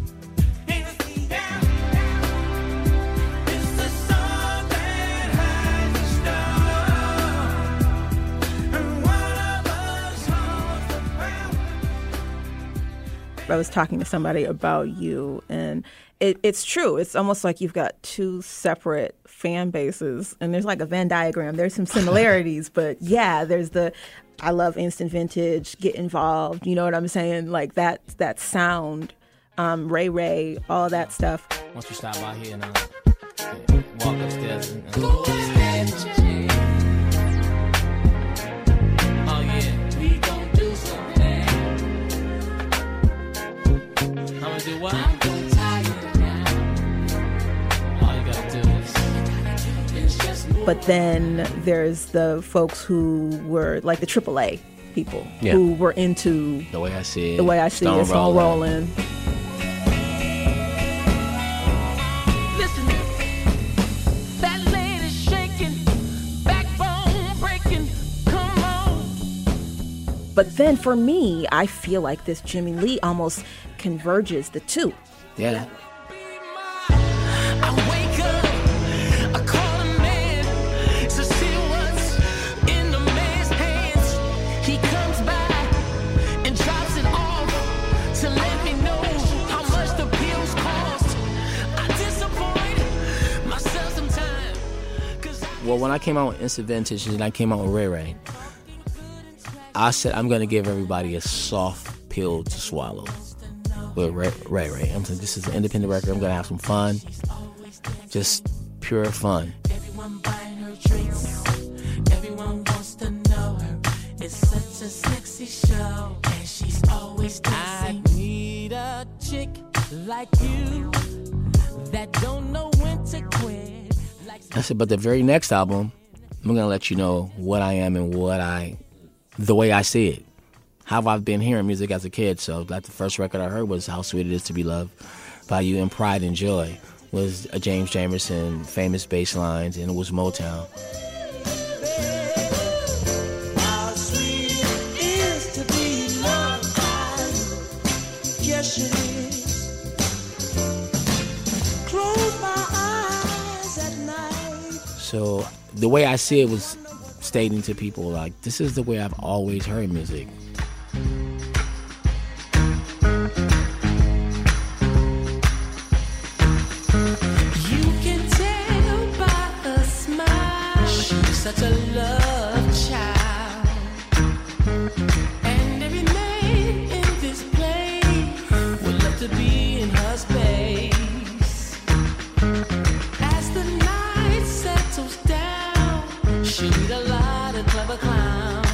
I was talking to somebody about you, and it's true. It's almost like you've got two separate fan bases, and there's like a Venn diagram. There's some similarities, but there's I love Instant Vintage, Get Involved, you know what I'm saying? Like that sound, Ray Ray, all that stuff. Once you stop by here and walk upstairs. We gon' do something. I'm gonna do what? I'm gon' tie you down. All you gotta do But then there's the folks who were like the AAA people who were into The Way I See It. The Way I See It, Stone Rollin'. Listen, that lady's shaking, backbone breaking, come on. But then for me, I feel like this Jimmy Lee almost converges the two. Yeah. Well, when I came out with Instant Vintage and I came out with Ray Ray, I said I'm going to give everybody a soft pill to swallow with Ray Ray. I'm saying this is an independent record. I'm going to have some fun, just pure fun. Everyone buying her drinks. Everyone wants to know her. It's such a sexy show, and she's always dancing. I need a chick like you that don't know when to quit. I said, but the very next album, I'm going to let you know what I am and the way I see it. How I've been hearing music as a kid. So like the first record I heard was How Sweet It Is to Be Loved by you and Pride and Joy. was a James Jamerson, famous bass lines, and it was Motown. So the way I see it was stating to people, like, this is the way I've always heard music. You can tell by her smile, she's such a love child. And every man in this place would love to be in her space. As the night settles down, she'll meet a lot of clever clowns.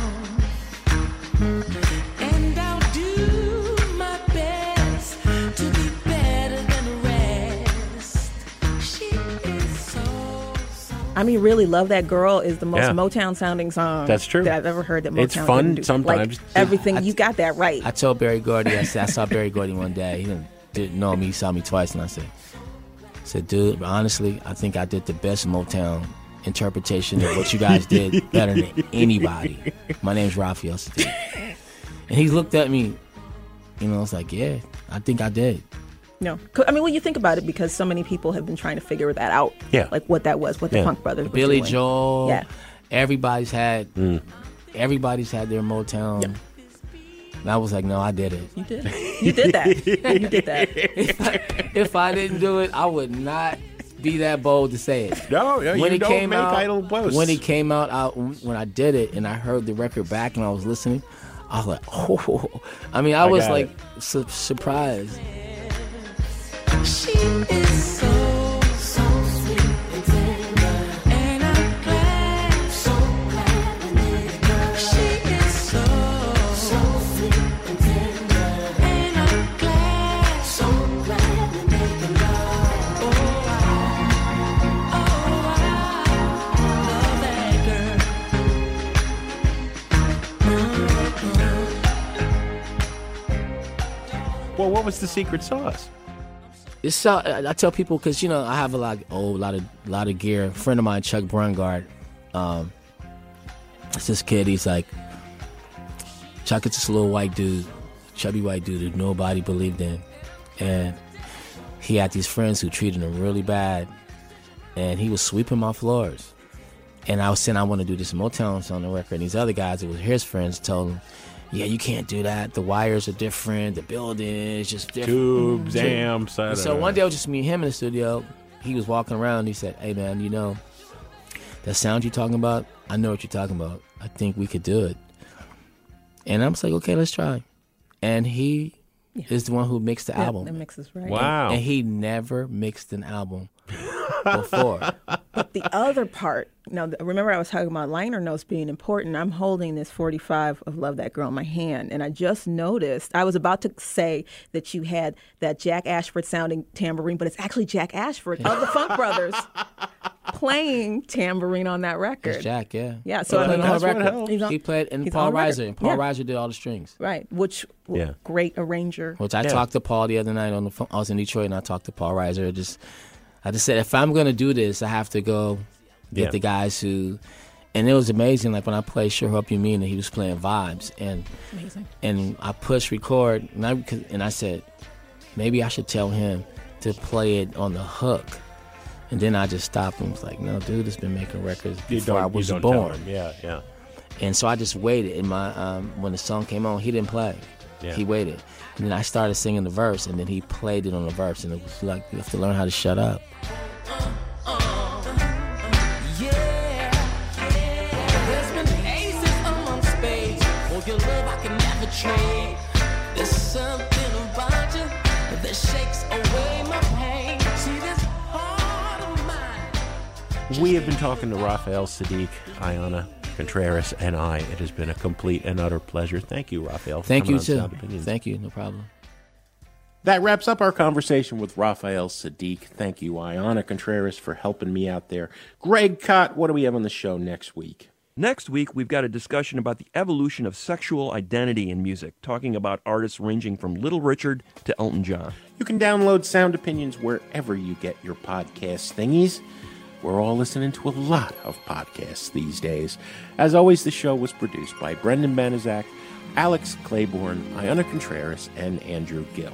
And I'll do my best to be better than the rest. She is so I mean, really, Love That Girl is the most Yeah. Motown sounding song That's true. that I've ever heard that Motown It's fun didn't do. sometimes. Like, everything, you got that right. I told Berry Gordy, I saw Berry Gordy one day. He didn't know me. He saw me twice, and I said, dude, honestly, I think I did the best Motown interpretation of what you guys did better than anybody. My name's Raphael Sadiq. And he looked at me, I was like, yeah, I think I did. No. I mean, when you think about it, because so many people have been trying to figure that out. Yeah. Like what that was, what the Funk Brothers were Billy doing. Joel. Yeah. Everybody's had their Motown. And I was like, no, I did it. You did. You did that. You did that. If I didn't do it, I would not be that bold to say it. No, you don't make idle boasts. When it came out, when I did it and I heard the record back and I was listening, I was like, oh. I mean, I was got like surprised. She is so sweet and tender, and I'm glad, so glad I met her. She is so sweet and tender, and I'm glad, so glad I met her. I love that girl. Well, what was the secret sauce? It's I tell people because I have a lot of gear. A friend of mine, Chuck Brungard, it's this kid. He's like, Chuck is this little white dude, chubby white dude who nobody believed in, and he had these friends who treated him really bad, and he was sweeping my floors. And I was saying I want to do this Motown on the record, and these other guys, it was his friends, told him, yeah, you can't do that. The wires are different. The building is just different. Tubes, amps. And so one day it was just me and him in the studio. He was walking around. And he said, hey, man, that sound you're talking about, I know what you're talking about. I think we could do it. And I was like, okay, let's try. And he is the one who mixed the album. That mixes right. Wow. And he never mixed an album before. But the other part, remember I was talking about liner notes being important. I'm holding this 45 of Love That Girl in my hand, and I just noticed, I was about to say that you had that Jack Ashford sounding tambourine, but it's actually Jack Ashford of the Funk Brothers playing tambourine on that record. It's Jack, yeah. Yeah, so he played on the that's what record. helps. He played, and He's Paul on record. Reiser. And Paul Yeah. Reiser did all the strings. Right, which great arranger. Which I talked to Paul the other night on the phone. I was in Detroit and I talked to Paul Reiser. I just said, if I'm going to do this, I have to go get the guys who... And it was amazing, like when I played Sure Hope You Mean It, he was playing vibes. And Amazing. And I pushed record, and I said, maybe I should tell him to play it on the hook. And then I just stopped and was like, no, dude, it's been making records before I was born. Yeah. And so I just waited. And when the song came on, he didn't play. Yeah. He waited. And then I started singing the verse, and then he played it on the verse. And it was like, you have to learn how to shut up. There's been aces among spades. For your love I can never trade. There's something about you that shakes away my pain. See this heart of mine. We have been talking to Raphael Sadiq, Ayana Contreras, and I. It has been a complete and utter pleasure. Thank you, Raphael. Thank you, for coming on too. Sound Opinions. Thank you. No problem. That wraps up our conversation with Raphael Sadiq. Thank you, Ayana Contreras, for helping me out there. Greg Kot, what do we have on the show next week? Next week, we've got a discussion about the evolution of sexual identity in music, talking about artists ranging from Little Richard to Elton John. You can download Sound Opinions wherever you get your podcast thingies. We're all listening to a lot of podcasts these days. As always, the show was produced by Brendan Banaszak, Alex Claiborne, Iona Contreras, and Andrew Gill.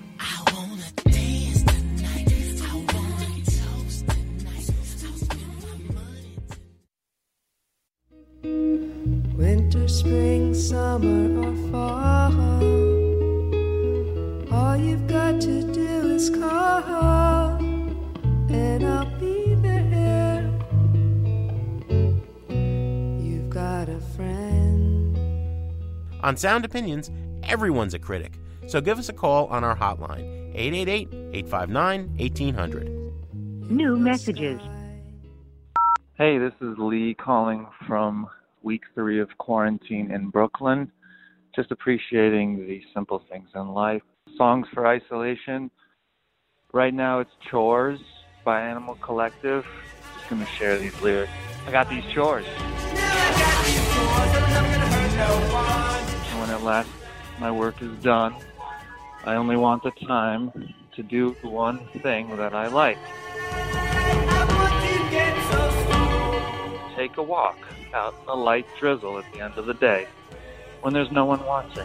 Winter, spring, summer, or fall, all you've got to do is call, and I'll be there. You've got a friend. On Sound Opinions, everyone's a critic. So give us a call on our hotline, 888-859-1800. New messages. Hey, this is Lee calling from week 3 of quarantine in Brooklyn. Just appreciating the simple things in life. Songs for isolation. Right now it's Chores by Animal Collective. Just going to share these lyrics. I got these chores. And when at last my work is done, I only want the time to do one thing that I like. Take a walk out in the light drizzle at the end of the day when there's no one watching.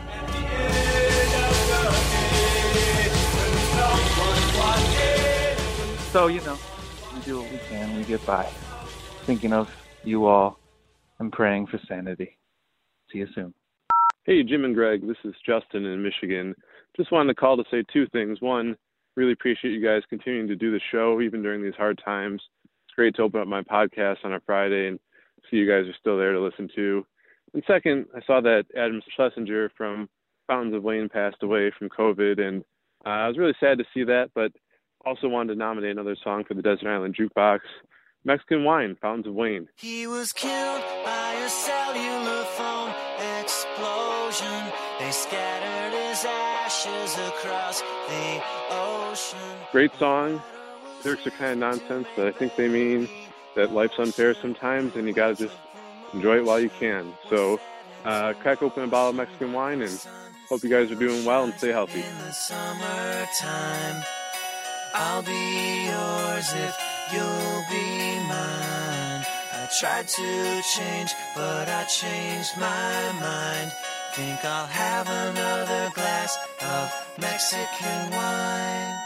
So, we do what we can, we get by. Thinking of you all and praying for sanity. See you soon. Hey, Jim and Greg, this is Justin in Michigan. Just wanted to call to say 2 things. One, really appreciate you guys continuing to do the show even during these hard times. It's great to open up my podcast on a Friday and see you guys are still there to listen to. And second, I saw that Adam Schlesinger from Fountains of Wayne passed away from COVID, and I was really sad to see that, but also wanted to nominate another song for the Desert Island Jukebox, Mexican Wine, Fountains of Wayne. He was killed by a cellular phone explosion. They scattered his ashes across the ocean. Great song. Lyrics are kind of nonsense, but I think they mean that life's unfair sometimes, and you got to just enjoy it while you can. So crack open a bottle of Mexican wine, and hope you guys are doing well and stay healthy. In the summertime, I'll be yours if you'll be mine. I tried to change, but I changed my mind. Think I'll have another glass of Mexican wine.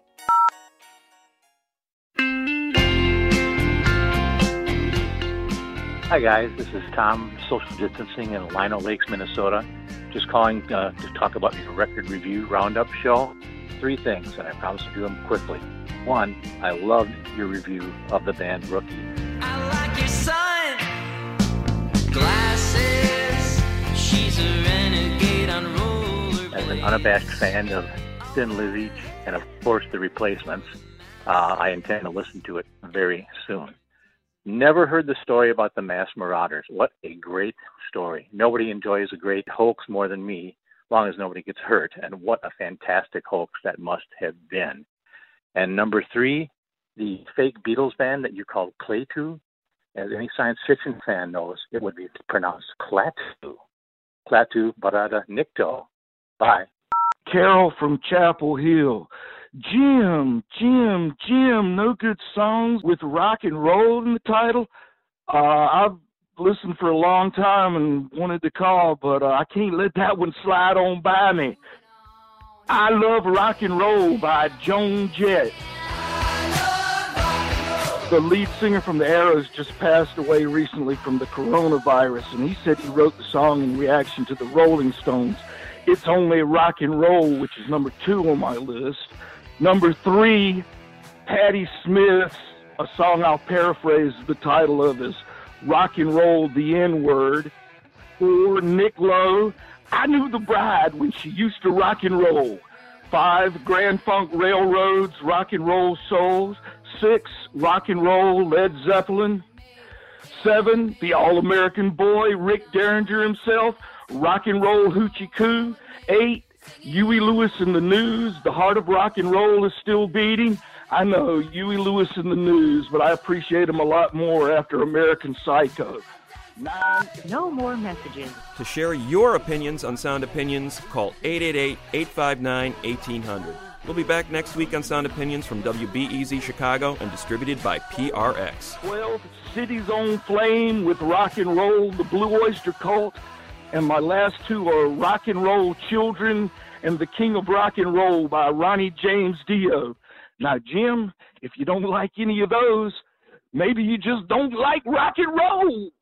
Hi guys, this is Tom, social distancing in Lino Lakes, Minnesota. Just calling to talk about your record review roundup show. 3 things, and I promise to do them quickly. 1, I loved your review of the band Rookie. I like your son, glasses, she's a renegade on rollerblades. As an unabashed fan of Thin Lizzy and of course the Replacements, I intend to listen to it very soon. Never heard the story about the Mass Marauders. What a great story. Nobody enjoys a great hoax more than me, as long as nobody gets hurt. And what a fantastic hoax that must have been. And number 3, the fake Beatles band that you called Klaatu. As any science fiction fan knows, it would be pronounced Klaatu. Klaatu Barada Nikto. Bye. Carol from Chapel Hill. Jim, no good songs with rock and roll in the title. I've listened for a long time and wanted to call, but I can't let that one slide on by me. I Love Rock and Roll by Joan Jett. The lead singer from the Arrows just passed away recently from the coronavirus, and he said he wrote the song in reaction to the Rolling Stones' It's Only Rock and Roll, which is number 2 on my list. Number 3, Patti Smith's, a song I'll paraphrase the title of is Rock and Roll the N-Word. 4, Nick Lowe, I Knew the Bride When She Used to Rock and Roll. 5, Grand Funk Railroad's Rock and Roll Souls. 6, Rock and Roll Led Zeppelin. 7, the All-American Boy, Rick Derringer himself, Rock and Roll Hoochie Coo. 8, Huey Lewis and the News, The Heart of Rock and Roll Is Still Beating. I know, Huey Lewis and the News, but I appreciate him a lot more after American Psycho. No more messages. To share your opinions on Sound Opinions, call 888-859-1800. We'll be back next week on Sound Opinions from WBEZ Chicago and distributed by PRX. 12, City's Own Flame with Rock and Roll, the Blue Oyster Cult, and my last two are Rock and Roll Children and The King of Rock and Roll by Ronnie James Dio. Now, Jim, if you don't like any of those, maybe you just don't like rock and roll.